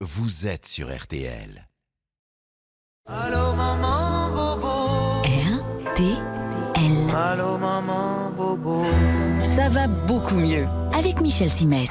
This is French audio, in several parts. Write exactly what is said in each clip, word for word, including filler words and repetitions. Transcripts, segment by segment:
vous êtes sur R T L. Allô maman bobo. R T L. Allô maman bobo. Ça va beaucoup mieux avec Michel Simès.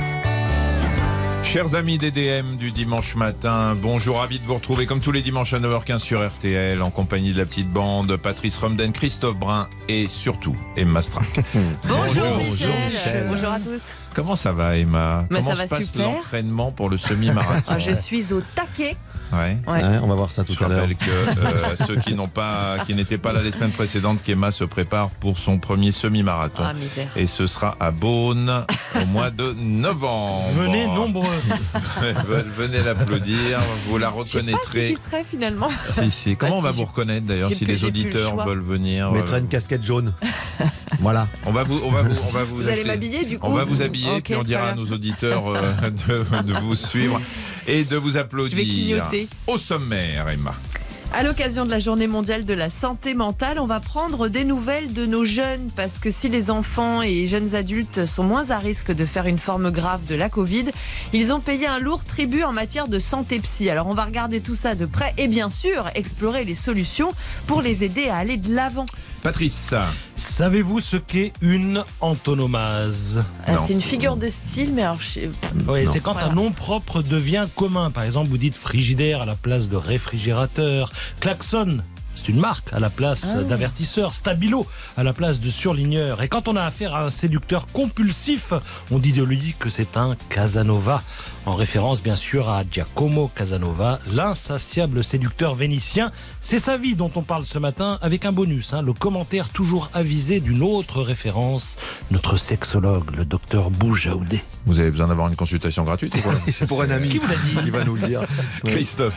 Chers amis des D M du dimanche matin, bonjour, ravi de vous retrouver comme tous les dimanches à neuf heures quinze sur R T L en compagnie de la petite bande, Patrice Romden, Christophe Brun et surtout Emma Strack. Bonjour, bonjour Michel. Bonjour Michel. Bonjour à tous. Comment ça va Emma? Mais Comment ça se va passe super. l'entraînement pour le semi-marathon? Ah, je suis au taquet. Ouais. Ouais. Ouais, on va voir ça tout Je à l'heure. rappelle que euh, ceux qui n'ont pas, qui n'étaient pas là les semaines précédentes, qu'Emma se prépare pour son premier semi-marathon. Ah, misère. Et ce sera à Beaune au mois de novembre. Venez nombreux. Venez l'applaudir, vous la Je sais pas si reconnaîtrez. j'y serai finalement. Si, si. Comment Bah, on va si, vous j'ai- reconnaître d'ailleurs j'ai si plus- les j'ai plus le auditeurs choix. veulent venir? On mettra euh, une casquette jaune. Voilà. On va vous, on va vous, on va vous, Vous allez acheter- m'habiller du coup? On va vous habiller, Ok, puis on dira très à bien. nos auditeurs euh, de, de vous suivre et de vous applaudir. Je vais clignoter. Au sommaire, Emma. À l'occasion de la journée mondiale de la santé mentale, on va prendre des nouvelles de nos jeunes parce que si les enfants et jeunes adultes sont moins à risque de faire une forme grave de la Covid, ils ont payé un lourd tribut en matière de santé psy. Alors on va regarder tout ça de près et bien sûr explorer les solutions pour les aider à aller de l'avant. Patrice. Savez-vous ce qu'est une antonomase? Euh, Non. C'est une figure de style, mais alors je... Oui, Non. c'est quand Voilà. un nom propre devient commun. Par exemple, vous dites frigidaire à la place de réfrigérateur, klaxon, c'est une marque à la place Ah. d'avertisseur, stabilo à la place de surligneur. Et quand on a affaire à un séducteur compulsif, on dit de lui que c'est un Casanova, en référence bien sûr à Giacomo Casanova, l'insatiable séducteur vénitien. C'est sa vie dont on parle ce matin avec un bonus, hein, le commentaire toujours avisé d'une autre référence, notre sexologue, le docteur Boujaoudé. Vous avez besoin d'avoir une consultation gratuite ou quoi? C'est pour un ami. Qui vous l'a dit? Il va nous le dire. Ouais. Christophe.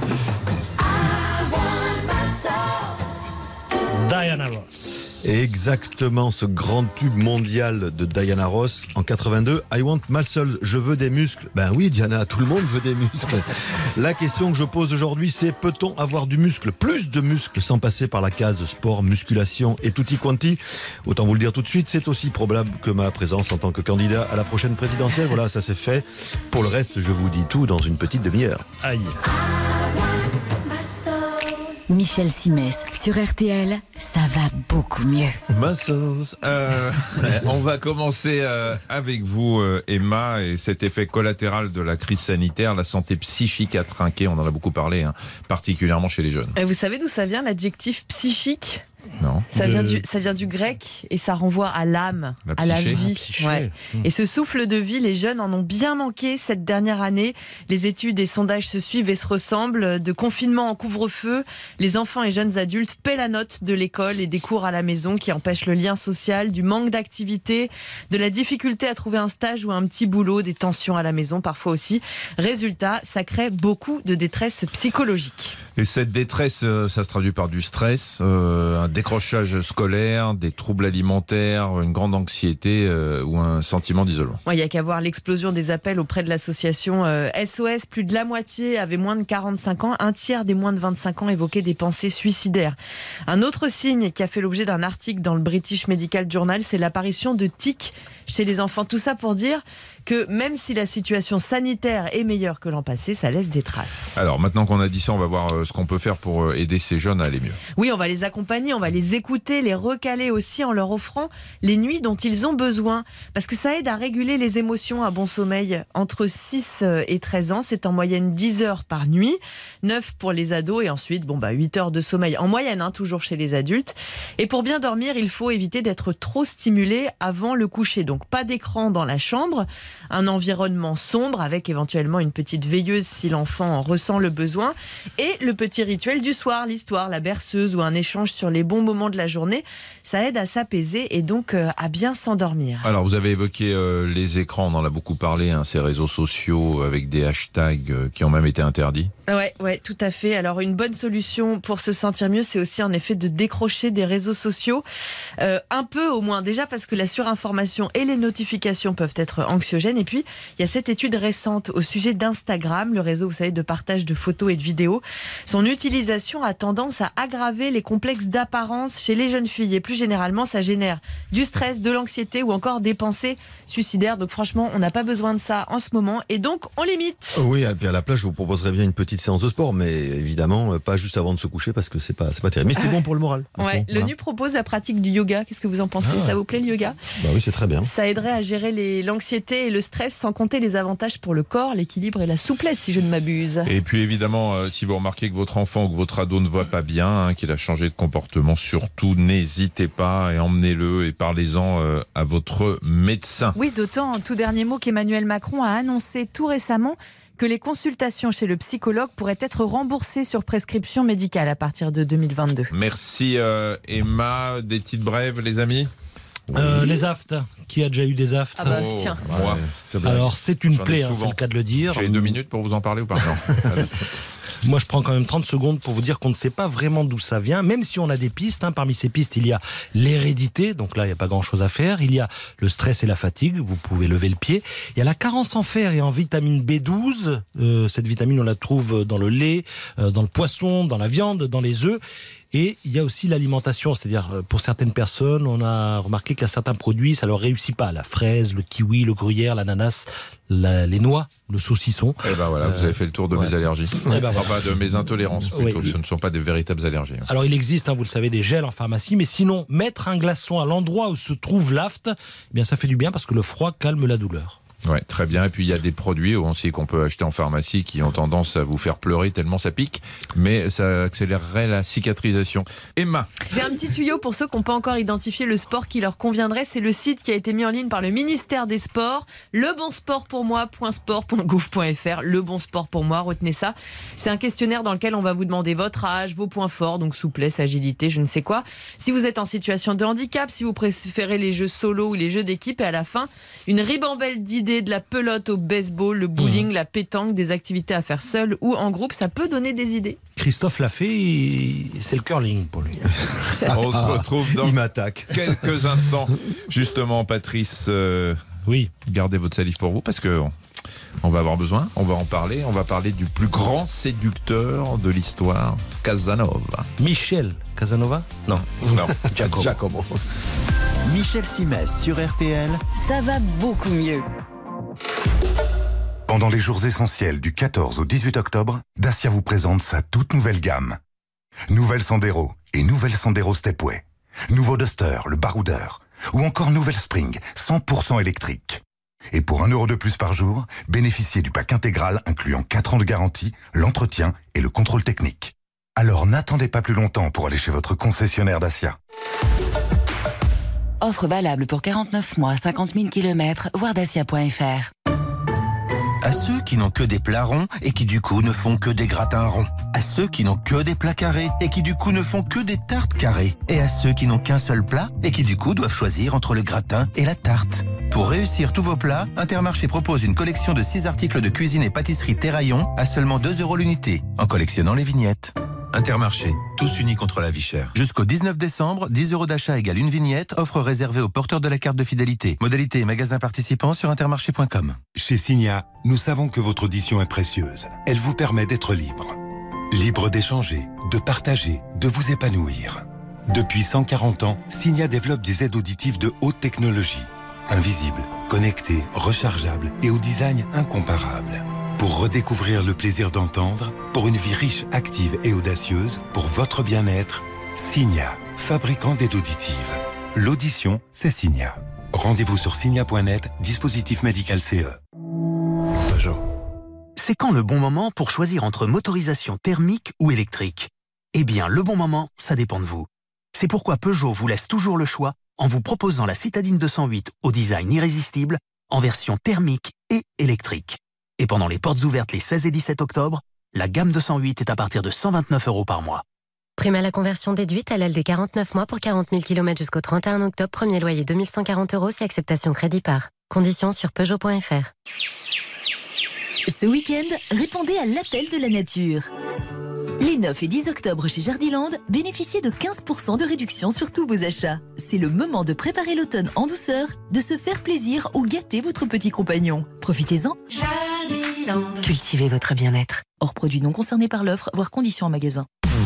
Diana Ross. Exactement, ce grand tube mondial de Diana Ross en quatre-vingt-deux. I want muscles, je veux des muscles. Ben oui, Diana, tout le monde veut des muscles. La question que je pose aujourd'hui, c'est peut-on avoir du muscle, plus de muscles, sans passer par la case sport, musculation et tutti quanti? Autant vous le dire tout de suite, c'est aussi probable que ma présence en tant que candidat à la prochaine présidentielle. Voilà, ça c'est fait. Pour le reste, je vous dis tout dans une petite demi-heure. Aïe. Michel Simès sur R T L. Ça va beaucoup mieux. Muscles. Euh, on va commencer euh, avec vous, euh, Emma, et cet effet collatéral de la crise sanitaire, la santé psychique a trinqué, on en a beaucoup parlé, hein, particulièrement chez les jeunes. Euh, Vous savez d'où ça vient l'adjectif psychique? Non? Ça Le- vient, du, ça vient du grec et ça renvoie à l'âme, La à la psyché. vie. La psyché. Ouais. Mmh. Et ce souffle de vie, les jeunes en ont bien manqué cette dernière année. Les études et sondages se suivent et se ressemblent. De confinement en couvre-feu, les enfants et jeunes adultes paient la note de l'école et des cours à la maison qui empêchent le lien social, du manque d'activité, de la difficulté à trouver un stage ou un petit boulot, des tensions à la maison parfois aussi. Résultat, ça crée beaucoup de détresse psychologique. Et cette détresse, euh, ça se traduit par du stress, euh, un décrochage scolaire, des troubles alimentaires, une grande anxiété euh, ou un sentiment d'isolement. Il n'y a qu'à voir l'explosion des appels auprès de l'association euh, S O S. Plus de la moitié avaient moins de quarante-cinq ans. Un tiers des moins de vingt-cinq ans évoquaient des pensées suicidaires. Un autre signe qui a fait l'objet d'un article dans le British Medical Journal, c'est l'apparition de tics chez les enfants. Tout ça pour dire que même si la situation sanitaire est meilleure que l'an passé, ça laisse des traces. Alors maintenant qu'on a dit ça, on va voir euh, ce qu'on peut faire pour euh, aider ces jeunes à aller mieux. Oui, on va les accompagner, on va les écouter, les recaler aussi en leur offrant les nuits dont ils ont besoin. Parce que ça aide à réguler les émotions, un bon sommeil entre six et treize ans. C'est en moyenne dix heures par nuit, neuf pour les ados et ensuite bon, bah, huit heures de sommeil en moyenne, hein, toujours chez les adultes. Et pour bien dormir, il faut éviter d'être trop stimulé avant le coucher. Donc pas d'écran dans la chambre, un environnement sombre avec éventuellement une petite veilleuse si l'enfant en ressent le besoin. Et le petit rituel du soir, l'histoire, la berceuse ou un échange sur les bons moments de la journée, ça aide à s'apaiser et donc euh, à bien s'endormir. Alors vous avez évoqué euh, les écrans, on en a beaucoup parlé, hein, ces réseaux sociaux avec des hashtags euh, qui ont même été interdits. Ouais, ouais, tout à fait. Alors une bonne solution pour se sentir mieux, c'est aussi en effet de décrocher des réseaux sociaux, euh, un peu au moins déjà parce que la surinformation est et les notifications peuvent être anxiogènes. Et puis, il y a cette étude récente au sujet d'Instagram, le réseau, vous savez, de partage de photos et de vidéos. Son utilisation a tendance à aggraver les complexes d'apparence chez les jeunes filles. Et plus généralement, ça génère du stress, de l'anxiété ou encore des pensées suicidaires. Donc franchement, on n'a pas besoin de ça en ce moment. Et donc, on limite. Oui, et puis à la place, je vous proposerais bien une petite séance de sport, mais évidemment, pas juste avant de se coucher parce que c'est pas, c'est pas terrible. Mais c'est bon pour le moral. Ouais, le N U propose la pratique du yoga. Qu'est-ce que vous en pensez? Ah. Ça vous plaît le yoga? Bah oui, c'est très bien. Ça aiderait à gérer les, l'anxiété et le stress, sans compter les avantages pour le corps, l'équilibre et la souplesse, si je ne m'abuse. Et puis évidemment, euh, si vous remarquez que votre enfant ou que votre ado ne va pas bien, hein, qu'il a changé de comportement, surtout n'hésitez pas et emmenez-le et parlez-en euh, à votre médecin. Oui, d'autant, tout dernier mot, qu'Emmanuel Macron a annoncé tout récemment que les consultations chez le psychologue pourraient être remboursées sur prescription médicale à partir de deux mille vingt-deux. Merci euh, Emma. Des petites brèves, les amis? Euh, les aftes. Qui a déjà eu des aftes? Ah bah, Oh, tiens. moi. Alors, c'est une J'en ai plaie, hein, souvent. c'est le cas de le dire. J'ai deux minutes pour vous en parler ou pas? Non. Moi, je prends quand même trente secondes pour vous dire qu'on ne sait pas vraiment d'où ça vient, même si on a des pistes. Hein. Parmi ces pistes, il y a l'hérédité, donc là, il n'y a pas grand-chose à faire. Il y a le stress et la fatigue, vous pouvez lever le pied. Il y a la carence en fer et en vitamine B douze. Euh, cette vitamine, on la trouve dans le lait, euh, dans le poisson, dans la viande, dans les œufs. Et il y a aussi l'alimentation, c'est-à-dire pour certaines personnes, on a remarqué qu'il y a certains produits, ça leur réussit pas. La fraise, le kiwi, le gruyère, l'ananas, la, les noix, le saucisson. Et ben voilà, vous avez fait le tour de ouais. mes allergies. Eh ben Enfin, de mes intolérances plutôt. Oui. Ce ne sont pas des véritables allergies. Alors il existe, hein, vous le savez, des gels en pharmacie, mais sinon, mettre un glaçon à l'endroit où se trouve l'aft, eh bien ça fait du bien parce que le froid calme la douleur. Ouais, très bien. Et puis il y a des produits aussi qu'on peut acheter en pharmacie qui ont tendance à vous faire pleurer tellement ça pique, mais ça accélérerait la cicatrisation. Emma. J'ai un petit tuyau pour ceux qui n'ont pas encore identifié le sport qui leur conviendrait. C'est le site qui a été mis en ligne par le ministère des Sports, lebonsportpourmoi point sport point gouv point fr. Le bon sport pour moi, retenez ça. C'est un questionnaire dans lequel on va vous demander votre âge, vos points forts, donc souplesse, agilité, je ne sais quoi. Si vous êtes en situation de handicap, si vous préférez les jeux solo ou les jeux d'équipe, et à la fin, une ribambelle d'idées, de la pelote au baseball, le bowling, mmh. la pétanque, des activités à faire seul ou en groupe, ça peut donner des idées. Christophe l'a fait, et c'est le curling pour lui. On se retrouve dans Il m'attaque. quelques instants. Justement, Patrice, euh, oui. gardez votre salive pour vous parce que on va avoir besoin, on va en parler. On va parler du plus grand séducteur de l'histoire, Casanova. Michel Casanova? Non. Non, Giacomo. Giacomo. Michel Simès sur R T L. Ça va beaucoup mieux. Pendant les jours essentiels du quatorze au dix-huit octobre, Dacia vous présente sa toute nouvelle gamme. Nouvelle Sandero et nouvelle Sandero Stepway. Nouveau Duster, le baroudeur. Ou encore nouvelle Spring, cent pour cent électrique. Et pour un euro de plus par jour, bénéficiez du pack intégral incluant quatre ans de garantie, l'entretien et le contrôle technique. Alors n'attendez pas plus longtemps pour aller chez votre concessionnaire Dacia. Offre valable pour quarante-neuf mois, cinquante mille kilomètres, voir dacia point fr. À ceux qui n'ont que des plats ronds et qui du coup ne font que des gratins ronds. À ceux qui n'ont que des plats carrés et qui du coup ne font que des tartes carrées. Et à ceux qui n'ont qu'un seul plat et qui du coup doivent choisir entre le gratin et la tarte. Pour réussir tous vos plats, Intermarché propose une collection de six articles de cuisine et pâtisserie Terraillon à seulement deux euros l'unité, en collectionnant les vignettes. Intermarché, tous unis contre la vie chère. Jusqu'au dix-neuf décembre, dix euros d'achat égale une vignette, offre réservée aux porteurs de la carte de fidélité. Modalité et magasins participants sur intermarché point com. Chez Signa, nous savons que votre audition est précieuse. Elle vous permet d'être libre. Libre d'échanger, de partager, de vous épanouir. Depuis cent quarante ans, Signa développe des aides auditives de haute technologie. Invisibles, connectées, rechargeables et au design incomparable. Pour redécouvrir le plaisir d'entendre, pour une vie riche, active et audacieuse, pour votre bien-être, Signa, fabricant d'aides auditives. L'audition, c'est Signa. Rendez-vous sur signa point net, dispositif médical C E. Peugeot. C'est quand le bon moment pour choisir entre motorisation thermique ou électrique? Eh bien, le bon moment, ça dépend de vous. C'est pourquoi Peugeot vous laisse toujours le choix en vous proposant la Citadine deux cent huit au design irrésistible en version thermique et électrique. Et pendant les portes ouvertes les seize et dix-sept octobre, la gamme deux cent huit est à partir de cent vingt-neuf euros par mois. Prime à la conversion déduite à l'aile des quarante-neuf mois pour quarante mille kilomètres jusqu'au trente et un octobre. Premier loyer deux mille cent quarante euros si acceptation crédit par. Conditions sur peugeot point fr. Ce week-end, répondez à l'appel de la nature. Les neuf et dix octobre chez Jardiland, bénéficiez de quinze pour cent de réduction sur tous vos achats. C'est le moment de préparer l'automne en douceur, de se faire plaisir ou gâter votre petit compagnon. Profitez-en. Jardiland. Cultivez votre bien-être. Hors produits non concernés par l'offre, voire conditions en magasin.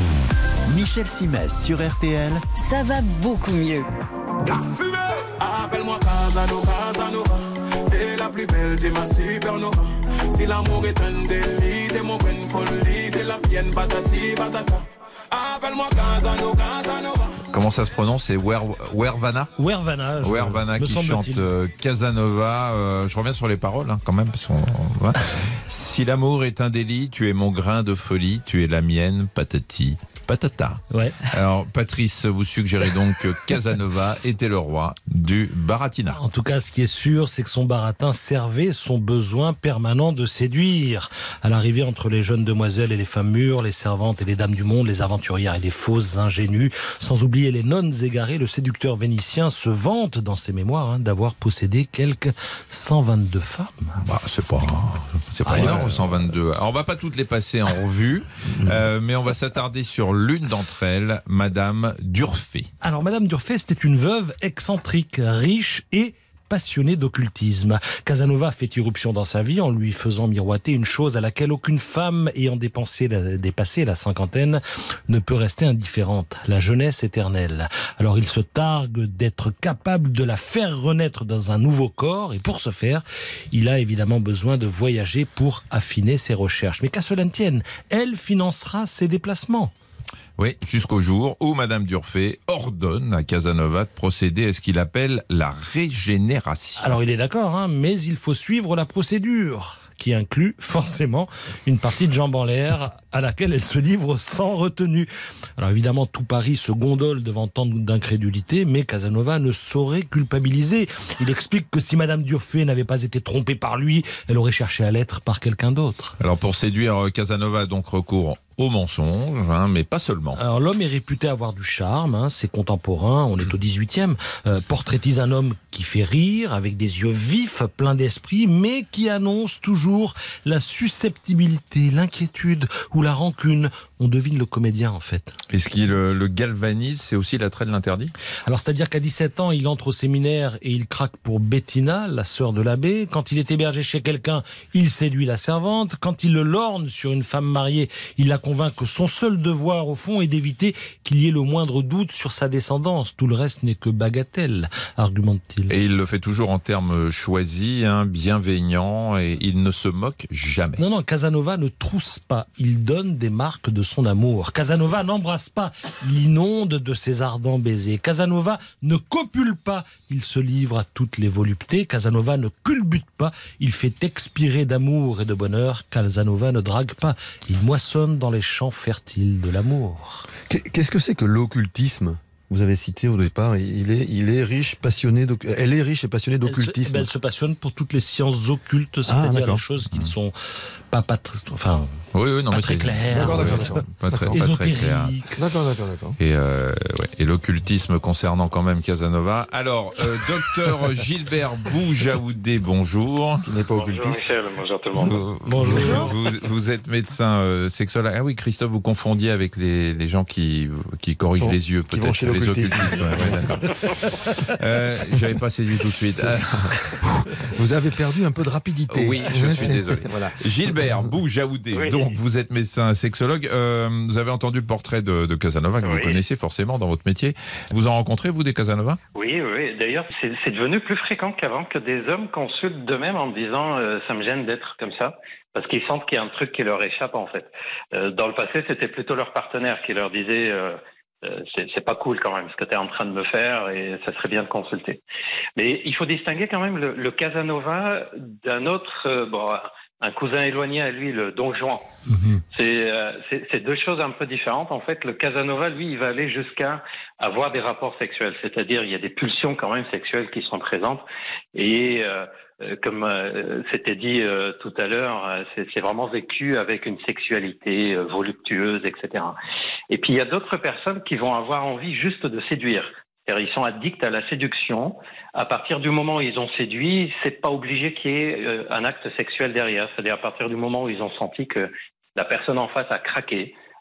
Michel Simès sur R T L. Ça va beaucoup mieux. La fumée, appelle-moi Casanova, Casanova. T'es la plus belle, t'es ma supernova. Si l'amour est un délit, t'es mon bonne folie, t'es la mienne, patati patata. Appelle-moi Casanova, Casanova. Comment ça se prononce? C'est Wervana Wervana. Wervana qui chante euh, Casanova. Euh, je reviens sur les paroles hein, quand même. Parce qu'on, ouais. Si l'amour est un délit, tu es mon grain de folie, tu es la mienne, patati patata. Ouais. Alors Patrice, vous suggérez donc que Casanova était le roi du baratinat. En tout cas, ce qui est sûr, c'est que son baratin servait son besoin permanent de séduire. À l'arrivée entre les jeunes demoiselles et les femmes mûres, les servantes et les dames du monde, les aventurières et les fausses ingénues, sans oublier les nonnes égarées, le séducteur vénitien se vante dans ses mémoires hein, d'avoir possédé quelques cent vingt-deux femmes. Bah, c'est pas, c'est pas ah, énorme, ouais. cent vingt-deux. Alors, on va pas toutes les passer en revue, euh, mais on va s'attarder sur l'une d'entre elles, Madame Durfé. Alors, Madame Durfé, c'était une veuve excentrique, riche et passionnée d'occultisme. Casanova fait irruption dans sa vie en lui faisant miroiter une chose à laquelle aucune femme ayant dépensé la, dépassé la cinquantaine ne peut rester indifférente, la jeunesse éternelle. Alors il se targue d'être capable de la faire renaître dans un nouveau corps et pour ce faire, il a évidemment besoin de voyager pour affiner ses recherches. Mais qu'à cela ne tienne, elle financera ses déplacements. Oui, jusqu'au jour où Madame Durfé ordonne à Casanova de procéder à ce qu'il appelle la régénération. Alors il est d'accord, hein, mais il faut suivre la procédure, qui inclut forcément une partie de jambes en l'air à laquelle elle se livre sans retenue. Alors évidemment, tout Paris se gondole devant tant d'incrédulité, mais Casanova ne saurait culpabiliser. Il explique que si Madame Durfé n'avait pas été trompée par lui, elle aurait cherché à l'être par quelqu'un d'autre. Alors pour séduire, Casanova a donc recours au mensonge, hein, mais pas seulement. Alors l'homme est réputé avoir du charme, hein, ses contemporains, on est au dix-huitième, euh, portraitise un homme qui fait rire, avec des yeux vifs, plein d'esprit, mais qui annonce toujours la susceptibilité, l'inquiétude ou la rancune. On devine le comédien en fait. Et ce qui le, le galvanise, c'est aussi l'attrait de l'interdit? Alors c'est-à-dire qu'à dix-sept ans, il entre au séminaire et il craque pour Bettina, la sœur de l'abbé. Quand il est hébergé chez quelqu'un, il séduit la servante. Quand il le lorne sur une femme mariée, il la convainc que son seul devoir au fond est d'éviter qu'il y ait le moindre doute sur sa descendance. Tout le reste n'est que bagatelle, argumente-t-il. Et il le fait toujours en termes choisis, hein, bienveillants, et il ne se moque jamais. Non, non, Casanova ne trousse pas. Il donne des marques de son amour. Casanova n'embrasse pas. Il inonde de ses ardents baisers. Casanova ne copule pas. Il se livre à toutes les voluptés. Casanova ne culbute pas. Il fait expirer d'amour et de bonheur. Casanova ne drague pas. Il moissonne dans les champs fertiles de l'amour. Qu'est-ce que c'est que l'occultisme ? Vous avez cité au départ, il est, il est riche, passionné, elle est riche et passionnée d'occultisme. Elle se, ben elle se passionne pour toutes les sciences occultes, c'est-à-dire ah, les choses qui ne sont pas, pas, enfin, oui, oui, non, pas mais très claires, d'accord, d'accord, d'accord. Pas très, pas très clair. D'accord, d'accord, d'accord. Et, euh, ouais, et l'occultisme concernant quand même Casanova. Alors, euh, docteur Gilbert Boujaoudé, bonjour. Qui n'est pas occultiste. Bonjour Michel, bonjour tout le monde. Vous, bonjour. Vous, vous, vous êtes médecin euh, sexologue. Ah oui, Christophe, vous confondiez avec les, les gens qui, qui corrigent bon, les yeux, peut-être les occultistes. Ouais, ouais, d'accord. euh, J'avais pas saisi tout de suite. Euh... Vous avez perdu un peu de rapidité. Oui, je suis désolé. Voilà. Gilbert Boujaoudé, oui. Donc vous êtes médecin sexologue. Euh, vous avez entendu le portrait de, de Casanova que oui. Vous connaissez forcément dans votre métier. Vous en rencontrez, vous, des Casanova? Oui, oui. D'ailleurs, c'est devenu plus fréquent qu'avant que des hommes consultent d'eux-mêmes en me disant euh, ça me gêne d'être comme ça. Parce qu'ils sentent qu'il y a un truc qui leur échappe en fait. Euh, dans le passé, c'était plutôt leur partenaire qui leur disait euh, euh, c'est pas cool quand même ce que tu es en train de me faire et ça serait bien de consulter. Mais il faut distinguer quand même le, le Casanova d'un autre, euh, bon, un cousin éloigné à lui, le Don Juan. Mmh. C'est euh, deux choses un peu différentes. En fait, le Casanova, lui, il va aller jusqu'à avoir des rapports sexuels. C'est-à-dire, il y a des pulsions quand même sexuelles qui sont présentes et euh, Euh, comme euh, c'était dit euh, tout à l'heure, euh, c'est vraiment vécu avec une sexualité euh, voluptueuse, et cetera. Et puis il y a d'autres personnes qui vont avoir envie juste de séduire. C'est-à-dire ils sont addicts à la séduction. À partir du moment où ils ont séduit, c'est pas obligé qu'il y ait euh, un acte sexuel derrière. C'est-à-dire à partir du moment où ils ont senti que la personne en face a craqué,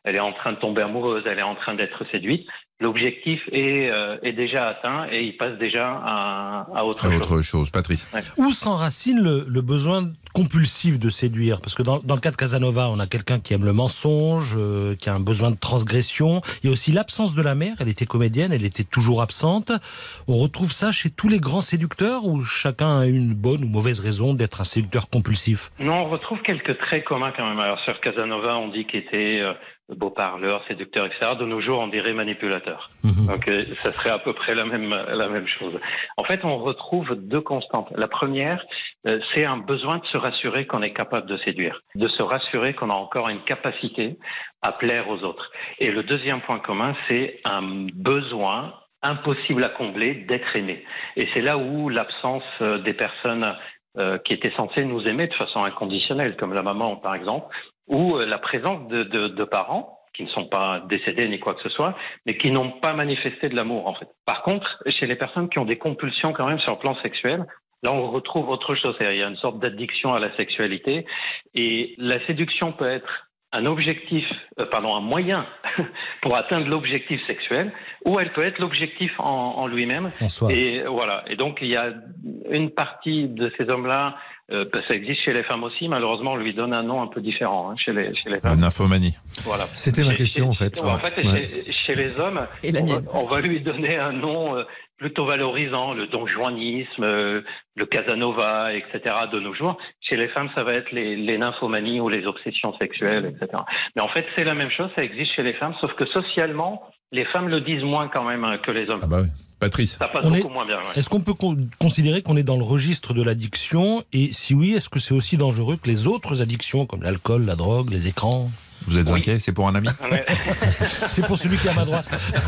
elle est en train de tomber amoureuse, elle est en train d'être séduite. L'objectif est, euh, est déjà atteint et il passe déjà à, à autre à chose. autre chose. Patrice. Ouais. Où s'enracine le, le besoin compulsif de séduire? Parce que dans, dans le cas de Casanova, on a quelqu'un qui aime le mensonge, euh, qui a un besoin de transgression. Il y a aussi l'absence de la mère. Elle était comédienne, elle était toujours absente. On retrouve ça chez tous les grands séducteurs ou chacun a une bonne ou mauvaise raison d'être un séducteur compulsif? Non, on retrouve quelques traits communs quand même. Alors sur Casanova, on dit qu'il était euh, beau parleur, séducteur, et cetera. De nos jours, on dirait manipulateur. Mmh. Donc euh, ça serait à peu près la même, la même chose. En fait, on retrouve deux constantes. La première, euh, c'est un besoin de se rassurer qu'on est capable de séduire, de se rassurer qu'on a encore une capacité à plaire aux autres. Et le deuxième point commun, c'est un besoin impossible à combler d'être aimé. Et c'est là où l'absence euh, des personnes euh, qui étaient censées nous aimer de façon inconditionnelle, comme la maman par exemple, ou euh, la présence de, de, de parents qui ne sont pas décédés ni quoi que ce soit, mais qui n'ont pas manifesté de l'amour en fait. Par contre, chez les personnes qui ont des compulsions quand même sur le plan sexuel, là on retrouve autre chose, c'est-à-dire il y a une sorte d'addiction à la sexualité, et la séduction peut être un objectif, euh, pardon, un moyen pour atteindre l'objectif sexuel, ou elle peut être l'objectif en, en lui-même. Bonsoir. Et voilà. Et donc il y a une partie de ces hommes-là, euh, ça existe chez les femmes aussi. Malheureusement, on lui donne un nom un peu différent hein, chez les chez les femmes. La nymphomanie. Voilà. C'était ma Chez- question chez- en fait. En fait, Ouais. chez, chez les hommes, Et la on, va, mienne. on va lui donner un nom euh, plutôt valorisant, le donjuanisme, euh, le Casanova, et cetera. De nos jours. Chez les femmes, ça va être les, les nymphomanies ou les obsessions sexuelles, et cetera. Mais en fait, c'est la même chose, ça existe chez les femmes, sauf que socialement, les femmes le disent moins quand même hein, que les hommes. Ah bah oui. Patrice. Ça passe On beaucoup est- moins bien. Ouais. Est-ce qu'on peut con- considérer qu'on est dans le registre de l'addiction? Et si oui, est-ce que c'est aussi dangereux que les autres addictions, comme l'alcool, la drogue, les écrans? Vous êtes Oui. inquiet? C'est pour un ami? Ouais. C'est pour celui qui est à ma droite.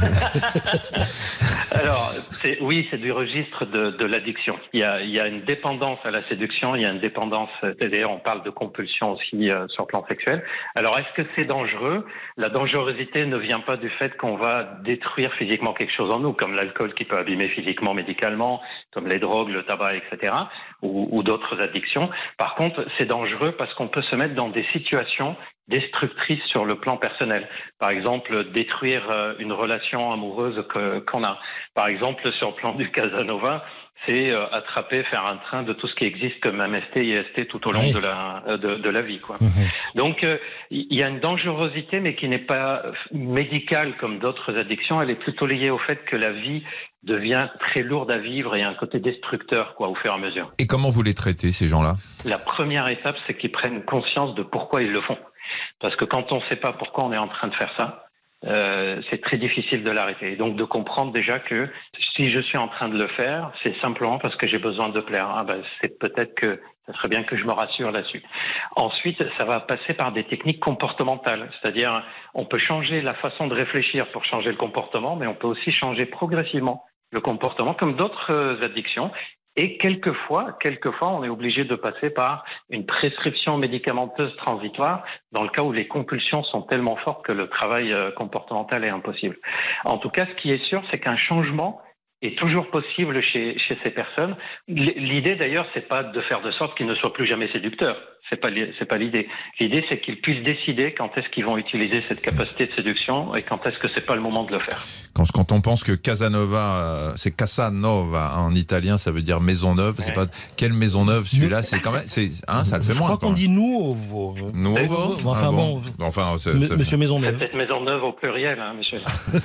Alors, c'est, oui, c'est du registre de, de l'addiction. Il y, a, il y a une dépendance à la séduction, il y a une dépendance, d'ailleurs on parle de compulsion aussi euh, sur le plan sexuel. Alors, est-ce que c'est dangereux? La dangerosité ne vient pas du fait qu'on va détruire physiquement quelque chose en nous, comme l'alcool qui peut abîmer physiquement, médicalement, comme les drogues, le tabac, et cetera, ou, ou d'autres addictions. Par contre, c'est dangereux parce qu'on peut se mettre dans des situations destructrices sur le plan personnel. Par exemple, détruire euh, une relation amoureuse que, qu'on a. Par exemple, sur le plan du Casanova, c'est euh, attraper, faire un train de tout ce qui existe comme M S T, I S T tout au long Oui. de la euh, de, de la vie, quoi. Mhm. Donc, euh, il y a une dangerosité, mais qui n'est pas médicale comme d'autres addictions. Elle est plutôt liée au fait que la vie devient très lourde à vivre et a un côté destructeur, quoi, au fur et à mesure. Et comment vous les traitez, ces gens-là? La première étape, c'est qu'ils prennent conscience de pourquoi ils le font. Parce que quand on ne sait pas pourquoi on est en train de faire ça, euh, c'est très difficile de l'arrêter. Et donc de comprendre déjà que si je suis en train de le faire, c'est simplement parce que j'ai besoin de plaire. Ah ben, c'est peut-être que ça serait bien que je me rassure là-dessus. Ensuite, ça va passer par des techniques comportementales. C'est-à-dire, on peut changer la façon de réfléchir pour changer le comportement, mais on peut aussi changer progressivement le comportement, comme d'autres euh, addictions. Et quelquefois, quelquefois, on est obligé de passer par une prescription médicamenteuse transitoire dans le cas où les compulsions sont tellement fortes que le travail euh, comportemental est impossible. En tout cas, ce qui est sûr, c'est qu'un changement est toujours possible chez, chez ces personnes. L'idée, d'ailleurs, c'est pas de faire de sorte qu'ils ne soient plus jamais séducteurs. C'est pas, c'est pas l'idée. L'idée, c'est qu'ils puissent décider quand est-ce qu'ils vont utiliser cette capacité de séduction et quand est-ce que c'est pas le moment de le faire. Quand, quand on pense que Casanova, euh, c'est Casanova en italien, ça veut dire maison neuve. C'est Ouais. pas quelle maison neuve celui-là. C'est quand même, c'est, hein, ça le fait Je moins. crois qu'on quand dit nous au veau. même. Nouveau. Enfin Ah bon. Enfin, c'est- M- c'est- Monsieur C'est Maisonneuve. peut-être maison neuve au pluriel, hein, Michel.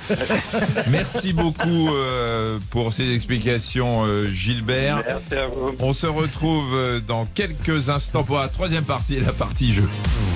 Merci beaucoup euh, pour ces explications, euh, Gilbert. Merci à vous. On se retrouve euh, dans quelques instants pour la troisième partie, la partie jeu.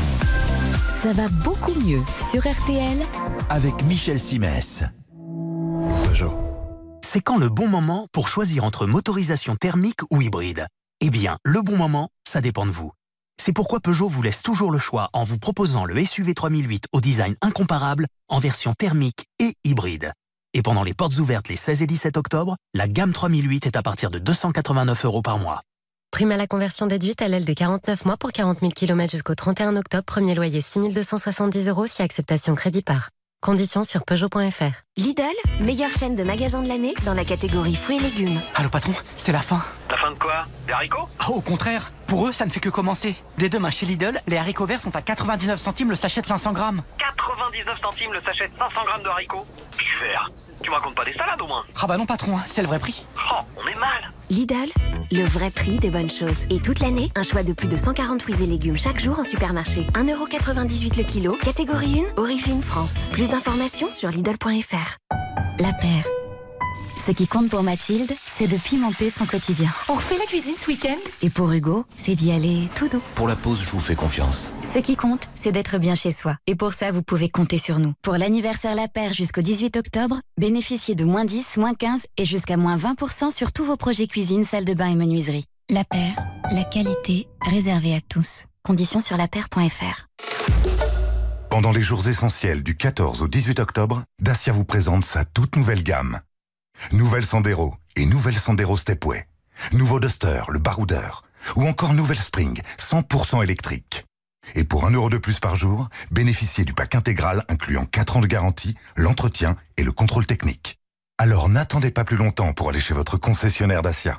Ça va beaucoup mieux sur R T L Avec Michel Simès. Peugeot. C'est quand le bon moment pour choisir entre motorisation thermique ou hybride? Eh bien, le bon moment, ça dépend de vous. C'est pourquoi Peugeot vous laisse toujours le choix en vous proposant le S U V trois mille huit au design incomparable en version thermique et hybride. Et pendant les portes ouvertes les seize et dix-sept octobre, la gamme trois mille huit est à partir de deux cent quatre-vingt-neuf euros par mois. Prime à la conversion déduite à l'aile des quarante-neuf mois pour quarante mille kilomètres jusqu'au trente et un octobre. Premier loyer six mille deux cent soixante-dix euros si acceptation crédit par. Conditions sur Peugeot point F R. Lidl, meilleure chaîne de magasins de l'année dans la catégorie fruits et légumes. Allô patron, c'est la fin. La fin de quoi? Des haricots? Ah, au contraire, pour eux ça ne fait que commencer. Dès demain chez Lidl, les haricots verts sont à quatre-vingt-dix-neuf centimes le sachet de cinq cents grammes. quatre-vingt-dix quatre-vingt-dix-neuf centimes le sachet de cinq cents grammes de haricots. Super. Tu me racontes pas des salades au moins? Ah bah non patron, c'est le vrai prix. Oh, on est mal. Lidl, le vrai prix des bonnes choses. Et toute l'année, un choix de plus de cent quarante fruits et légumes chaque jour en supermarché. un euro quatre-vingt-dix-huit le kilo, catégorie un, origine France. Plus d'informations sur Lidl point F R. La paire. Ce qui compte pour Mathilde, c'est de pimenter son quotidien. On refait la cuisine ce week-end? Et pour Hugo, c'est d'y aller tout doux. Pour la pause, je vous fais confiance. Ce qui compte, c'est d'être bien chez soi. Et pour ça, vous pouvez compter sur nous. Pour l'anniversaire La Paire jusqu'au dix-huit octobre, bénéficiez de moins dix, moins quinze et jusqu'à moins vingt pour cent sur tous vos projets cuisine, salle de bain et menuiserie. La Paire, la qualité réservée à tous. Conditions sur la paire point F R. Pendant les jours essentiels du quatorze au dix-huit octobre, Dacia vous présente sa toute nouvelle gamme. Nouvelle Sandero et nouvelle Sandero Stepway. Nouveau Duster, le baroudeur. Ou encore nouvelle Spring, cent pour cent électrique. Et pour un euro de plus par jour, bénéficiez du pack intégral incluant quatre ans de garantie, l'entretien et le contrôle technique. Alors n'attendez pas plus longtemps pour aller chez votre concessionnaire Dacia.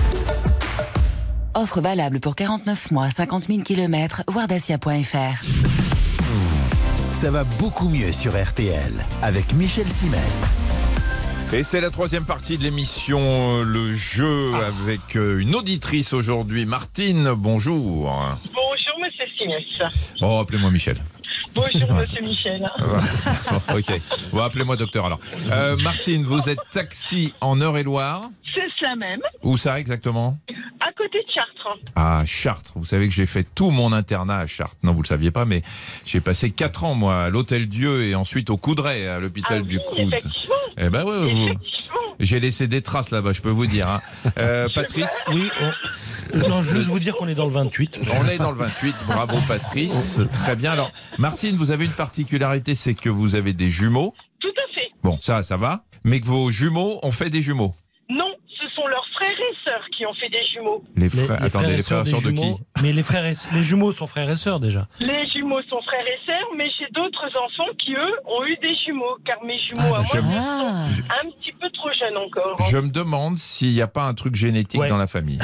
Offre valable pour quarante-neuf mois, cinquante mille kilomètres, voir dacia point F R. Ça va beaucoup mieux sur R T L avec Michel Simès. Et c'est la troisième partie de l'émission, le jeu, ah. avec une auditrice aujourd'hui. Martine, bonjour. Bonjour, monsieur Simès. Oh, appelez-moi Michel. Bonjour, monsieur Michel. Ok, bon, appelez-moi docteur alors. Euh, Martine, vous êtes taxi en Eure-et-Loire. C'est ça même. Où ça exactement? À côté de Chartres. À Chartres. Vous savez que j'ai fait tout mon internat à Chartres. Non, vous le saviez pas, mais j'ai passé quatre ans, moi, à l'Hôtel Dieu et ensuite au Coudray, à l'hôpital ah du oui, Croûte. Effectivement. Eh ben ouais, vous... J'ai laissé des traces là-bas, je peux vous dire. Hein. Euh, Patrice? Oui, on... non, juste vous dire qu'on est dans le vingt-huit. On est dans le vingt-huit, bravo Patrice. Très bien. Alors, Martine, vous avez une particularité, c'est que vous avez des jumeaux. Tout à fait. Bon, ça, ça va. Mais que vos jumeaux ont fait des jumeaux. Non, ce sont leurs frères et sœurs qui ont fait des jumeaux. Les frères, les, les attendez, frères les frères et sœurs de qui? Mais les frères et... les jumeaux sont frères et sœurs déjà. Les jumeaux sont frères et sœurs, mais j'ai d'autres enfants qui, eux, ont eu des jumeaux, car mes jumeaux ah, à je... moi ah. sont un petit peu trop jeunes encore. Je me demande s'il n'y a pas un truc génétique ouais. dans la famille.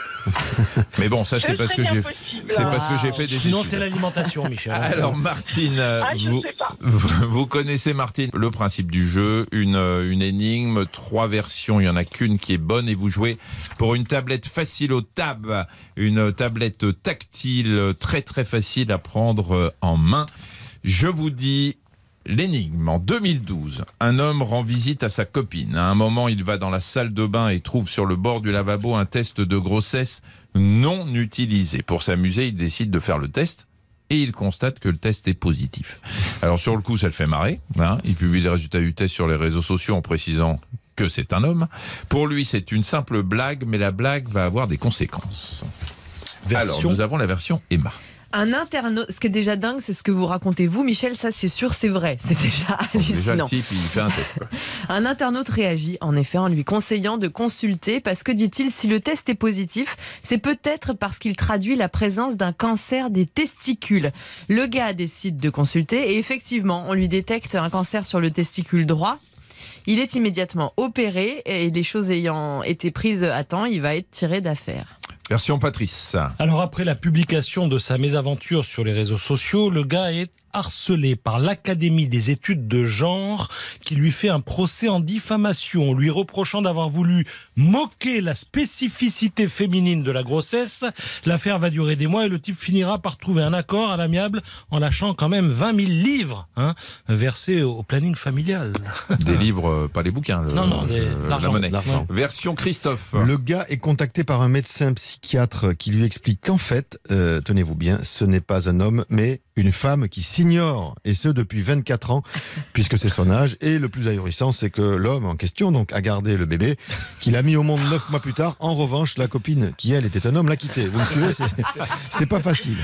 Mais bon, ça c'est parce que j'ai, c'est parce que j'ai fait des. Sinon études. C'est l'alimentation, Michel. Alors Martine, ah, vous, vous connaissez Martine le principe du jeu, une une énigme, trois versions, il y en a qu'une qui est bonne et vous jouez pour une tablette facile au tab, une tablette tactile très très facile à prendre en main. Je vous dis. L'énigme, en deux mille douze, un homme rend visite à sa copine. À un moment, il va dans la salle de bain et trouve sur le bord du lavabo un test de grossesse non utilisé. Pour s'amuser, il décide de faire le test et il constate que le test est positif. Alors sur le coup, ça le fait marrer. Hein, il publie les résultats du test sur les réseaux sociaux en précisant que c'est un homme. Pour lui, c'est une simple blague, mais la blague va avoir des conséquences. Version... Alors, nous avons la version Emma. Un internaute, ce qui est déjà dingue, c'est ce que vous racontez vous, Michel, ça c'est sûr, c'est vrai. C'est déjà hallucinant. Déjà le type, il fait un test. Quoi. Un internaute réagit, en effet, en lui conseillant de consulter, parce que, dit-il, si le test est positif, c'est peut-être parce qu'il traduit la présence d'un cancer des testicules. Le gars décide de consulter, et effectivement, on lui détecte un cancer sur le testicule droit. Il est immédiatement opéré, et les choses ayant été prises à temps, il va être tiré d'affaire. Version Patrice. Alors après la publication de sa mésaventure sur les réseaux sociaux, le gars est harcelé par l'Académie des études de genre qui lui fait un procès en diffamation, lui reprochant d'avoir voulu moquer la spécificité féminine de la grossesse. L'affaire va durer des mois et le type finira par trouver un accord à l'amiable en lâchant quand même vingt mille livres hein, versés au planning familial. Des livres, pas les bouquins, le, non, non, des, euh, l'argent, la monnaie. L'argent. Version Christophe. Le gars est contacté par un médecin psychiatre qui lui explique qu'en fait, euh, tenez-vous bien, ce n'est pas un homme, mais une femme qui s'ignore, et ce depuis vingt-quatre ans, puisque c'est son âge. Et le plus ahurissant, c'est que l'homme en question donc, a gardé le bébé, qu'il a mis au monde neuf mois plus tard. En revanche, la copine, qui elle était un homme, l'a quitté. Vous me suivez, c'est, c'est pas facile.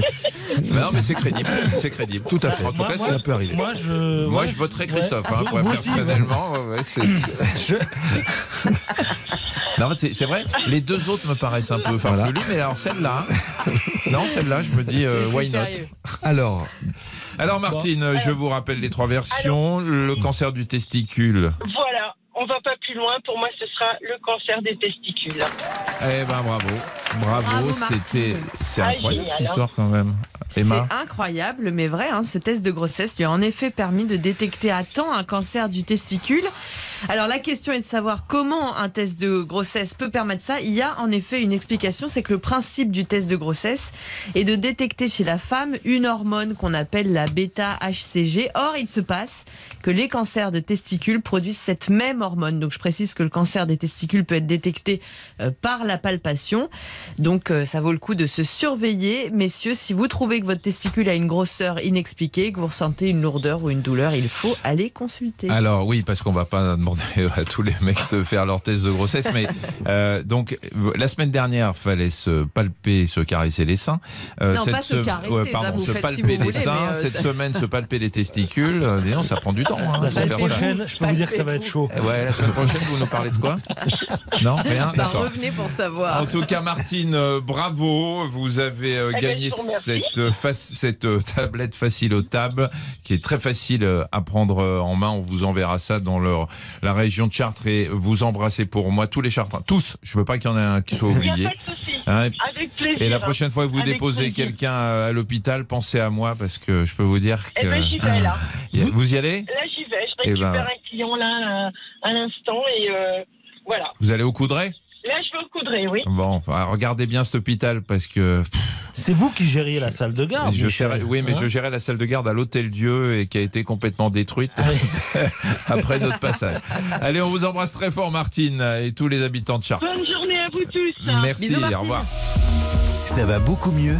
Non, mais c'est crédible. C'est crédible. Tout à fait. En tout moi, cas, moi, ça peut arriver. Moi, je, moi, je voterai Christophe. Ouais. Hein, pour vous personnellement, aussi, ouais, c'est... Je... Non, c'est, c'est vrai, les deux autres me paraissent un peu farfelus, voilà. Mais alors celle-là, non, celle-là, je me dis, euh, c'est, why c'est not sérieux. Alors, alors Martine, bon. je vous rappelle les trois versions. Alors, le cancer du testicule. Voilà, on va pas plus loin. Pour moi, ce sera le cancer des testicules. Eh ben bravo, bravo, bravo c'était, c'est incroyable ah, cette histoire quand même. Emma ? C'est incroyable, mais vrai, hein, ce test de grossesse lui a en effet permis de détecter à temps un cancer du testicule. Alors la question est de savoir comment un test de grossesse peut permettre ça. Il y a en effet une explication, c'est que le principe du test de grossesse est de détecter chez la femme une hormone qu'on appelle la bêta-H C G. Or, il se passe que les cancers de testicules produisent cette même hormone. Donc je précise que le cancer des testicules peut être détecté euh, par la palpation. Donc euh, ça vaut le coup de se surveiller. Messieurs, si vous trouvez que votre testicule a une grosseur inexpliquée, que vous ressentez une lourdeur ou une douleur, il faut aller consulter. Alors oui, parce qu'on va pas demander à tous les mecs de faire leur test de grossesse, mais euh, donc la semaine dernière, fallait se palper, se caresser les seins. Euh, non, cette pas se caresser, ouais, pardon, ça vous se faites palper si vous les voulez, seins. mais euh, cette ça... semaine, se palper les testicules. Euh, disons, ça prend du temps. Hein, la semaine prochaine, je peux vous dire que ça va être chaud. Ouais, la semaine prochaine, vous nous parlez de quoi? Non, rien. Bah, revenez pour savoir. En tout cas, Martine, euh, bravo. Vous avez euh, eh gagné ben, cette, euh, fa- cette euh, tablette facile au table, qui est très facile euh, à prendre euh, en main. On vous enverra ça dans leur, la région de Chartres et vous embrassez pour moi tous les Chartrins. Tous. Je veux pas qu'il y en ait un qui soit oublié. Il n'y a pas de souci. Hein, Avec plaisir. et la prochaine fois que vous Avec déposez plaisir. quelqu'un à l'hôpital, pensez à moi parce que je peux vous dire que. Eh ben, j'y vais là. Vous, vous y allez? Là, j'y vais. Je Eh récupère ben... un client là à, à l'instant et euh, voilà. Vous allez au Coudray? Là, je vais au Coudray, oui. Bon, regardez bien cet hôpital parce que. C'est vous qui gériez la salle de garde. Je gérais, oui, mais hein je gérais la salle de garde à l'Hôtel Dieu et qui a été complètement détruite après notre passage. Allez, on vous embrasse très fort, Martine, et tous les habitants de Chartres. Bonne journée à vous tous. Merci, Bisous, au revoir. Ça va beaucoup mieux.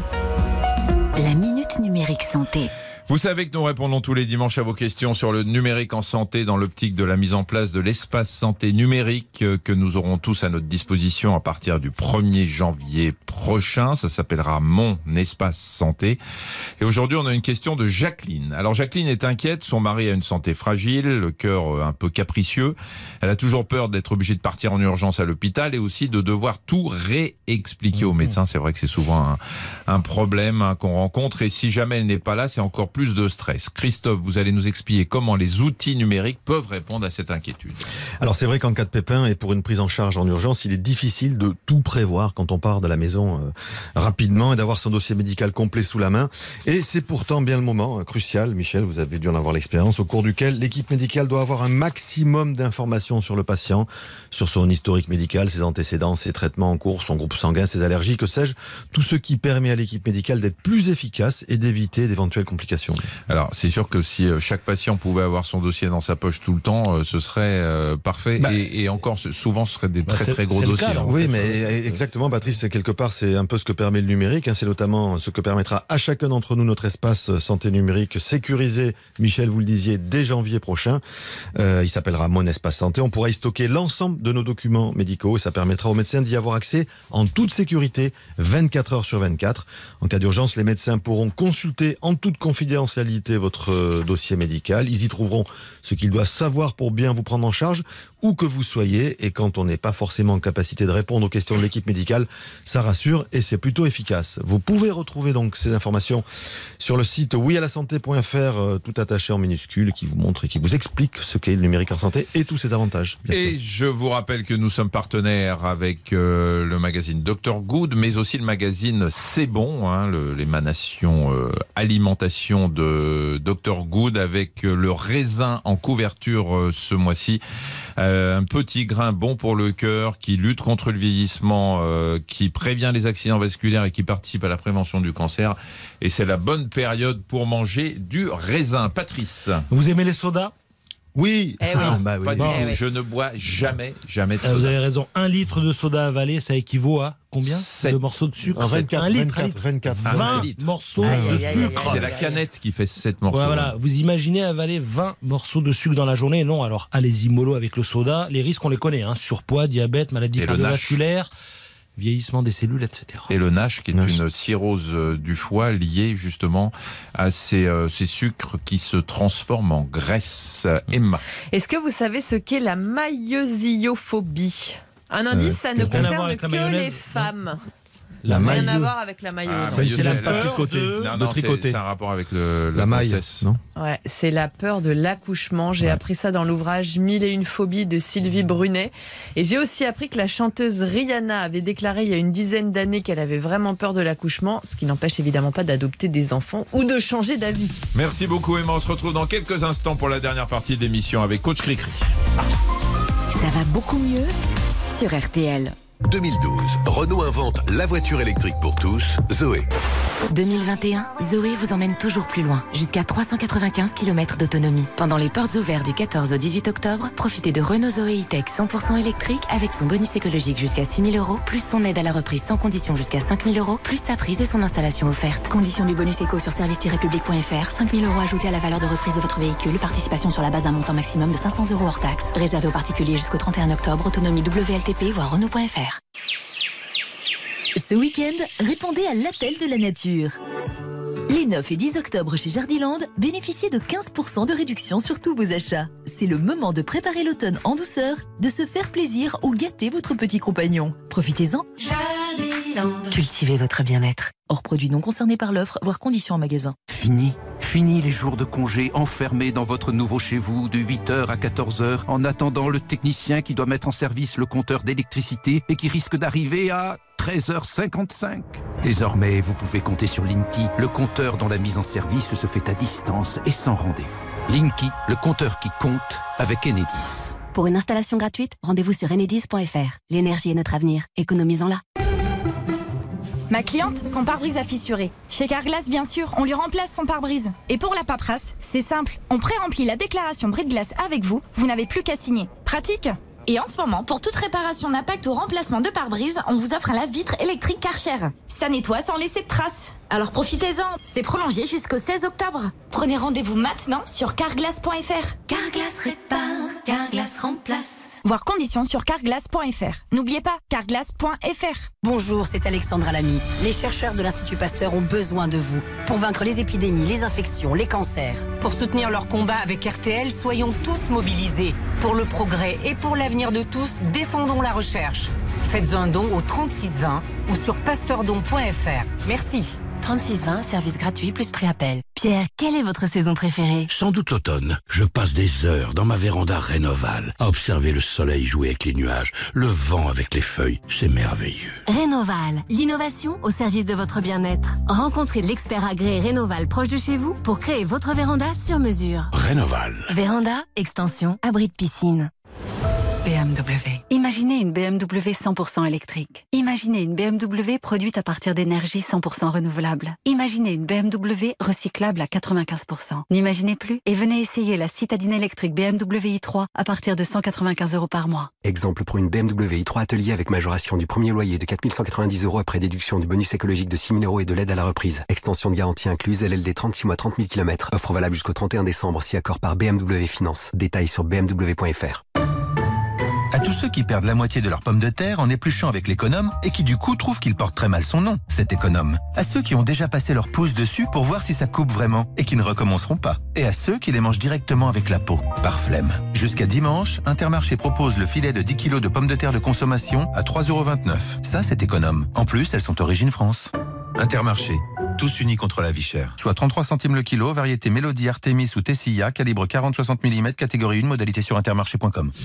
La minute numérique santé. Vous savez que nous répondons tous les dimanches à vos questions sur le numérique en santé dans l'optique de la mise en place de l'espace santé numérique que nous aurons tous à notre disposition à partir du premier janvier prochain. Ça s'appellera Mon Espace Santé. Et aujourd'hui, on a une question de Jacqueline. Alors Jacqueline est inquiète, son mari a une santé fragile, le cœur un peu capricieux. Elle a toujours peur d'être obligée de partir en urgence à l'hôpital et aussi de devoir tout réexpliquer mmh. au médecin. C'est vrai que c'est souvent un, un problème hein, qu'on rencontre et si jamais elle n'est pas là, c'est encore plus plus de stress. Christophe, vous allez nous expliquer comment les outils numériques peuvent répondre à cette inquiétude. Alors c'est vrai qu'en cas de pépin et pour une prise en charge en urgence, il est difficile de tout prévoir quand on part de la maison euh, rapidement et d'avoir son dossier médical complet sous la main. Et c'est pourtant bien le moment euh, crucial, Michel, vous avez dû en avoir l'expérience, au cours duquel l'équipe médicale doit avoir un maximum d'informations sur le patient, sur son historique médical, ses antécédents, ses traitements en cours, son groupe sanguin, ses allergies, que sais-je, tout ce qui permet à l'équipe médicale d'être plus efficace et d'éviter d'éventuelles complications. Alors, c'est sûr que si chaque patient pouvait avoir son dossier dans sa poche tout le temps, ce serait euh, parfait. Bah, et, et encore, souvent, ce serait des bah très très gros dossiers. Cas, oui, fait. mais exactement, Patrice, quelque part, c'est un peu ce que permet le numérique. Hein, c'est notamment ce que permettra à chacun d'entre nous notre espace santé numérique sécurisé. Michel, vous le disiez, dès janvier prochain. Euh, il s'appellera Mon Espace Santé. On pourra y stocker l'ensemble de nos documents médicaux et ça permettra aux médecins d'y avoir accès en toute sécurité, vingt-quatre heures sur vingt-quatre. En cas d'urgence, les médecins pourront consulter en toute confidentialité votre euh, dossier médical. Ils y trouveront ce qu'ils doivent savoir pour bien vous prendre en charge, où que vous soyez. Et quand on n'est pas forcément en capacité de répondre aux questions de l'équipe médicale, ça rassure et c'est plutôt efficace. Vous pouvez retrouver donc ces informations sur le site oui à la santé point f r, euh, tout attaché en minuscules, qui vous montre et qui vous explique ce qu'est le numérique en santé et tous ses avantages. Et je vous rappelle que nous sommes partenaires avec euh, le magazine docteur Good, mais aussi le magazine C'est Bon, hein, le, l'émanation euh, alimentation de docteur Good, avec le raisin en couverture euh, ce mois-ci. Euh, un petit grain bon pour le cœur, qui lutte contre le vieillissement, euh, qui prévient les accidents vasculaires et qui participe à la prévention du cancer. Et c'est la bonne période pour manger du raisin. Patrice. Vous aimez les sodas ? Oui, eh oui. Ah, bah, oui. Pas bon. du tout. Eh oui. Je ne bois jamais, jamais de soda. Vous avez raison. Un litre de soda avalé, ça équivaut à combien sept de morceaux de sucre? vingt-quatre, un litre, vingt-quatre, vingt-quatre. vingt litres. morceaux aïe, de aïe, aïe, sucre. aïe, C'est la canette qui fait sept morceaux. Ouais, voilà. Vous imaginez avaler vingt morceaux de sucre dans la journée? Non, alors allez-y mollo avec le soda. Les risques, on les connaît. Hein. Surpoids, diabète, maladie cardiovasculaire, vieillissement des cellules, et cetera. Et le NASH, qui est Nash. une cirrhose du foie liée justement à ces, euh, ces sucres qui se transforment en graisse. Emma. Est-ce que vous savez ce qu'est la maïosiophobie? Un indice, Euh, ça ne rien à voir concerne avec la que mayonnaise, les femmes. La maille. Rien à voir avec la maillot. Ah, non. Ça, il c'est s'aime la pas peur tricoter, de, non, de non, tricoter. C'est, c'est un rapport avec le, La le maille, process. non? Ouais, c'est la peur de l'accouchement. J'ai ouais. appris ça dans l'ouvrage Mille et une phobies de Sylvie Brunet. Et j'ai aussi appris que la chanteuse Rihanna avait déclaré il y a une dizaine d'années qu'elle avait vraiment peur de l'accouchement, ce qui n'empêche évidemment pas d'adopter des enfants ou de changer d'avis. Merci beaucoup Emma, on se retrouve dans quelques instants pour la dernière partie de l'émission avec Coach Cricri. Ça va beaucoup mieux sur R T L. deux mille douze, Renault invente la voiture électrique pour tous, Zoé. deux mille vingt et un, Zoé vous emmène toujours plus loin, jusqu'à trois cent quatre-vingt-quinze kilomètres d'autonomie. Pendant les portes ouvertes du quatorze au dix-huit octobre, profitez de Renault Zoé E-Tech cent pour cent électrique avec son bonus écologique jusqu'à six mille euros, plus son aide à la reprise sans condition jusqu'à cinq mille euros, plus sa prise et son installation offerte. Conditions du bonus éco sur service tiret public point f r, cinq mille euros ajoutés à la valeur de reprise de votre véhicule, participation sur la base d'un montant maximum de cinq cents euros hors taxe. Réservé aux particuliers jusqu'au trente et un octobre, autonomie W L T P, voire Renault point f r. Ce week-end, répondez à l'appel de la nature. Les neuf et dix octobre chez Jardiland, bénéficiez de quinze pour cent de réduction sur tous vos achats. C'est le moment de préparer l'automne en douceur, de se faire plaisir ou gâter votre petit compagnon. Profitez-en. Jardiland. Cultivez votre bien-être. Hors produits non concernés par l'offre, voire conditions en magasin. Fini. Fini les jours de congé enfermés dans votre nouveau chez vous de huit heures à quatorze heures en attendant le technicien qui doit mettre en service le compteur d'électricité et qui risque d'arriver à treize heures cinquante-cinq. Désormais, vous pouvez compter sur Linky, le compteur dont la mise en service se fait à distance et sans rendez-vous. Linky, le compteur qui compte avec Enedis. Pour une installation gratuite, rendez-vous sur enedis point f r. L'énergie est notre avenir. Économisons-la. Ma cliente, son pare-brise a fissuré. Chez Carglass, bien sûr, on lui remplace son pare-brise. Et pour la paperasse, c'est simple. On pré-remplit la déclaration bris de glace avec vous. Vous n'avez plus qu'à signer. Pratique. Et en ce moment, pour toute réparation d'impact ou remplacement de pare-brise, on vous offre un lave-vitre électrique Karcher. Ça nettoie sans laisser de traces. Alors profitez-en, c'est prolongé jusqu'au seize octobre. Prenez rendez-vous maintenant sur carglass point f r. Carglass répare, Carglass remplace. Voir conditions sur carglass point f r. N'oubliez pas, carglass point f r. Bonjour, c'est Alexandra Lamy. Les chercheurs de l'Institut Pasteur ont besoin de vous pour vaincre les épidémies, les infections, les cancers. Pour soutenir leur combat avec R T L, soyons tous mobilisés. Pour le progrès et pour l'avenir de tous, défendons la recherche. Faites un don au trente-six vingt ou sur pasteurdon point f r. Merci. trente-six vingt, service gratuit plus préappel. Pierre, quelle est votre saison préférée? Sans doute l'automne. Je passe des heures dans ma véranda Rénoval à observer le soleil jouer avec les nuages, le vent avec les feuilles. C'est merveilleux. Rénoval, l'innovation au service de votre bien-être. Rencontrez l'expert agréé Rénoval proche de chez vous pour créer votre véranda sur mesure. Rénoval. Véranda, extension, abri de piscine. B M W. Imaginez une B M W cent pour cent électrique. Imaginez une B M W produite à partir d'énergie cent pour cent renouvelable. Imaginez une B M W recyclable à quatre-vingt-quinze pour cent. N'imaginez plus et venez essayer la citadine électrique B M W i trois à partir de cent quatre-vingt-quinze euros par mois. Exemple pour une B M W i trois atelier avec majoration du premier loyer de quatre mille cent quatre-vingt-dix euros après déduction du bonus écologique de six mille euros et de l'aide à la reprise. Extension de garantie incluse, L L D trente-six mois trente mille kilomètres. Offre valable jusqu'au trente et un décembre si accord par B M W Finance. Détails sur b m w point f r. À tous ceux qui perdent la moitié de leurs pommes de terre en épluchant avec l'économe et qui du coup trouvent qu'il porte très mal son nom, cet économe. À ceux qui ont déjà passé leur pouce dessus pour voir si ça coupe vraiment et qui ne recommenceront pas. Et à ceux qui les mangent directement avec la peau, par flemme. Jusqu'à dimanche, Intermarché propose le filet de dix kilos de pommes de terre de consommation à trois euros vingt-neuf. Ça, c'est économe. En plus, elles sont origine France. Intermarché. Tous unis contre la vie chère. Soit trente-trois centimes le kilo, variété Mélodie, Artemis ou Tessia, calibre quarante à soixante millimètres, catégorie un, modalité sur intermarché point com.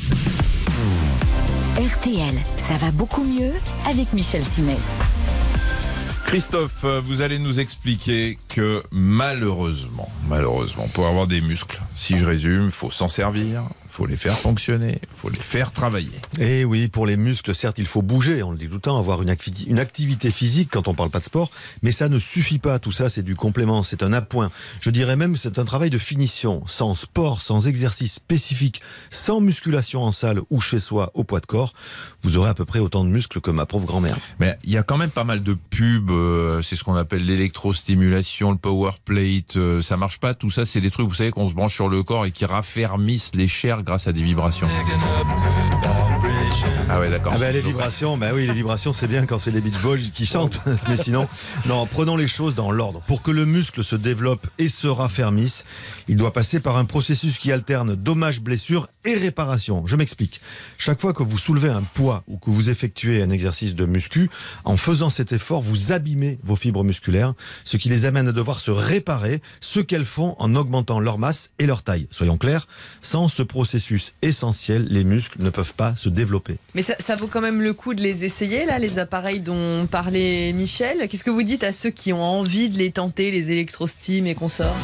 R T L, ça va beaucoup mieux avec Michel Simès. Christophe, vous allez nous expliquer que malheureusement, malheureusement, pour avoir des muscles, si je résume, il faut s'en servir, il faut les faire fonctionner, il faut les faire travailler. Et oui, pour les muscles, certes, il faut bouger, on le dit tout le temps, avoir une, acti- une activité physique quand on parle pas de sport, mais ça ne suffit pas, tout ça c'est du complément, c'est un appoint. Je dirais même c'est un travail de finition, sans sport, sans exercice spécifique, sans musculation en salle ou chez soi au poids de corps, vous aurez à peu près autant de muscles que ma pauvre grand-mère. Mais il y a quand même pas mal de pubs, euh, c'est ce qu'on appelle l'électrostimulation, le power plate, euh, ça marche pas, tout ça c'est des trucs, vous savez, qu'on se branche sur le corps et qui raffermissent les chairs grâce à des vibrations. Ah ouais, d'accord. Ah ben, les vibrations, ben oui, les vibrations, c'est bien quand c'est les Beach Boys qui chantent. Mais sinon, non, prenons les choses dans l'ordre. Pour que le muscle se développe et se raffermisse, il doit passer par un processus qui alterne dommages, blessures et réparation. Je m'explique. Chaque fois que vous soulevez un poids ou que vous effectuez un exercice de muscu, en faisant cet effort, vous abîmez vos fibres musculaires, ce qui les amène à devoir se réparer, ce qu'elles font en augmentant leur masse et leur taille. Soyons clairs, sans ce processus essentiel, les muscles ne peuvent pas se développer. Mais ça, ça vaut quand même le coup de les essayer, là, les appareils dont parlait Michel. Qu'est-ce que vous dites à ceux qui ont envie de les tenter, les électrosteam et consorts?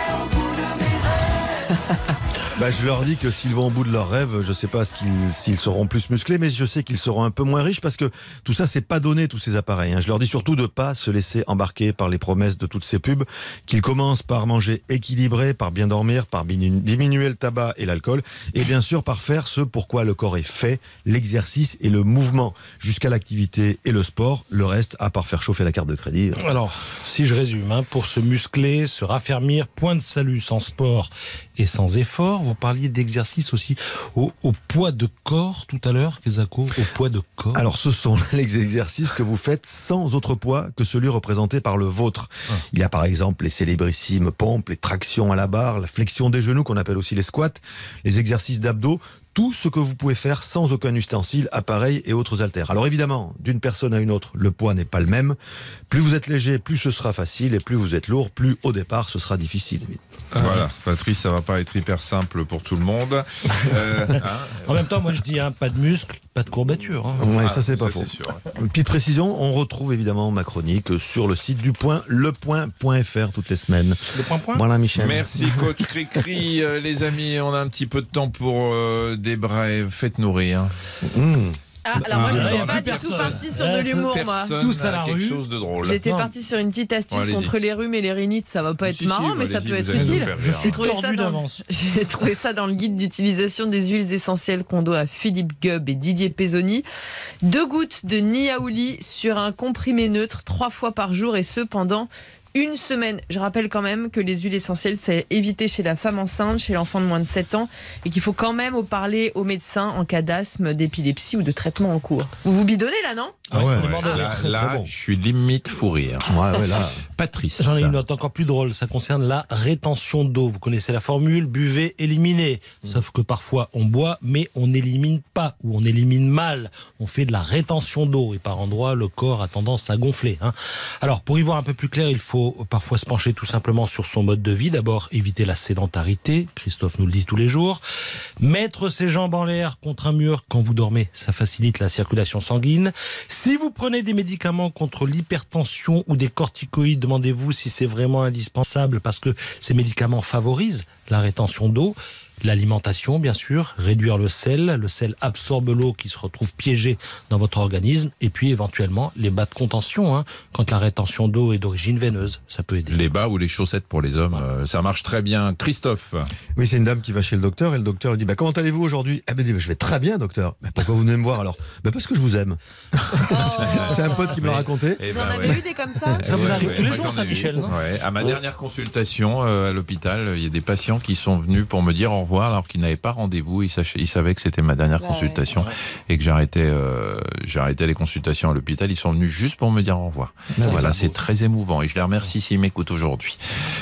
Bah, je leur dis que s'ils vont au bout de leurs rêves, je ne sais pas ce qu'ils, s'ils seront plus musclés, mais je sais qu'ils seront un peu moins riches parce que tout ça, c'est pas donné, tous ces appareils. Hein. Je leur dis surtout de ne pas se laisser embarquer par les promesses de toutes ces pubs, qu'ils commencent par manger équilibré, par bien dormir, par diminuer le tabac et l'alcool, et bien sûr par faire ce pourquoi le corps est fait, l'exercice et le mouvement, jusqu'à l'activité et le sport. Le reste, à part faire chauffer la carte de crédit. Alors, si je résume, hein, pour se muscler, se raffermir, point de salut sans sport et sans effort. Vous parliez d'exercice aussi au, au poids de corps tout à l'heure, Kezako, au poids de corps. Alors ce sont les exercices que vous faites sans autre poids que celui représenté par le vôtre. Ah. Il y a par exemple les célébrissimes pompes, les tractions à la barre, la flexion des genoux qu'on appelle aussi les squats, les exercices d'abdos. Tout ce que vous pouvez faire sans aucun ustensile, appareil et autres haltères. Alors évidemment, d'une personne à une autre, le poids n'est pas le même. Plus vous êtes léger, plus ce sera facile, et plus vous êtes lourd, plus au départ ce sera difficile. Voilà, Patrice, ça va pas être hyper simple pour tout le monde. Euh, hein, en même temps, moi je dis, hein, pas de muscles, pas de courbature. Hein. Ouais, ah, ça c'est pas ça, faux. C'est sûr. Une petite précision, on retrouve évidemment ma chronique sur le site du Point, lepoint point f r toutes les semaines. Le point point. Voilà Michel. Merci coach Cricri. Euh, les amis, on a un petit peu de temps pour euh, des brèves. Faites-nous rire. Mmh. Ah, alors moi, Ah, j'étais pas du tout partie sur de l'humour, moi. Tous à la quelque rue. chose de drôle. J'étais partie sur une petite astuce Bon, contre les rhumes et les rhinites. Ça va pas être si, marrant, si, mais ça allez-y, peut être vous allez nous utile. faire Je rire. suis trouvé ça tordu dans- d'avance. J'ai trouvé ça dans le guide d'utilisation des huiles essentielles qu'on doit à Philippe Gubb et Didier Pezzoni. Deux gouttes de niaouli sur un comprimé neutre trois fois par jour, et ce pendant une semaine. Je rappelle quand même que les huiles essentielles, c'est évité chez la femme enceinte, chez l'enfant de moins de sept ans, et qu'il faut quand même en parler au médecin en cas d'asthme, d'épilepsie ou de traitement en cours. Vous vous bidonnez là, non? Ah ouais, Ouais, là, très, là, très bon. je suis limite fou rire. Ouais, ouais, là. Patrice. J'en ai une note encore plus drôle, ça concerne la rétention d'eau. Vous connaissez la formule, buvez, éliminez. Sauf que parfois on boit, mais on n'élimine pas, ou on élimine mal. On fait de la rétention d'eau, et par endroits, le corps a tendance à gonfler. Hein. Alors, pour y voir un peu plus clair, il faut parfois se pencher tout simplement sur son mode de vie. D'abord, éviter la sédentarité, Christophe nous le dit tous les jours. Mettre ses jambes en l'air contre un mur quand vous dormez, ça facilite la circulation sanguine. Si vous prenez des médicaments contre l'hypertension ou des corticoïdes, demandez-vous si c'est vraiment indispensable, parce que ces médicaments favorisent la rétention d'eau. L'alimentation, bien sûr, réduire le sel. Le sel absorbe l'eau qui se retrouve piégée dans votre organisme. Et puis, éventuellement, les bas de contention, hein, quand la rétention d'eau est d'origine veineuse. Ça peut aider. Les bas ou les chaussettes pour les hommes, euh, ça marche très bien. Christophe. Oui, c'est une dame qui va chez le docteur, et le docteur lui dit bah, comment allez-vous aujourd'hui? Elle me dit je vais très bien, docteur. Bah, pourquoi vous venez me voir alors? Bah, parce que je vous aime. Oh. C'est un pote qui me l'a raconté. Eh Vous ben, en avez ouais. eu des comme ça? Ça vous Ouais, arrive ouais, tous les moi, jours, j'en ça, ai eu. Michel, non? Ouais. À ma Ouais. dernière consultation euh, à l'hôpital, il y a des patients qui sont venus pour me dire au revoir alors qu'ils n'avaient pas rendez-vous. Ils, sach- ils savaient que c'était ma dernière Bah, consultation ouais. et que j'arrêtais, euh, j'arrêtais les consultations à l'hôpital. Ils sont venus juste pour me dire au revoir. Ça, Voilà, c'est c'est beau. très émouvant et je les remercie s'ils m'écoutent aujourd'hui.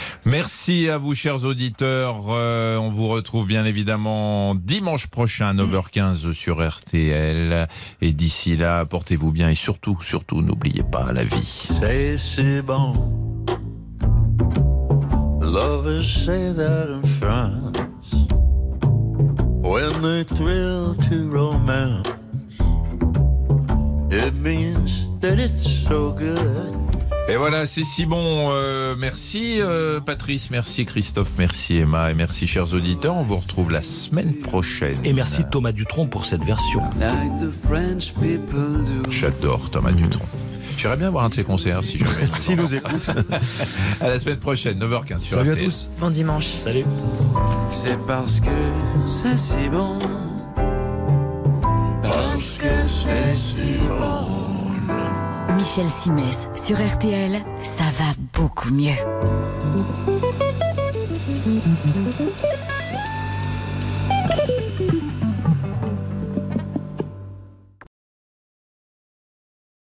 Merci à vous, chers auditeurs. Euh, on vous retrouve bien évidemment dimanche prochain à neuf heures quinze sur R T L. Et d'ici là, portez-vous bien et surtout, surtout, n'oubliez pas la vie. Say c'est bon. Lovers say that in France. When they thrill to romance, it means that it's so good. Et voilà, c'est si bon. Euh, merci euh, Patrice, merci Christophe, merci Emma et merci chers auditeurs. On vous retrouve la semaine prochaine. Et merci Thomas Dutronc pour cette version. Like the French people do. J'adore Thomas Dutronc. J'irais bien voir un de ses concerts si jamais. S'il nous écoute. À la semaine prochaine, neuf heures quinze sur Salut à R T L. tous. Bon dimanche. Salut. C'est parce que c'est si bon. Parce que c'est si bon. Michel Simès sur R T L, ça va beaucoup mieux.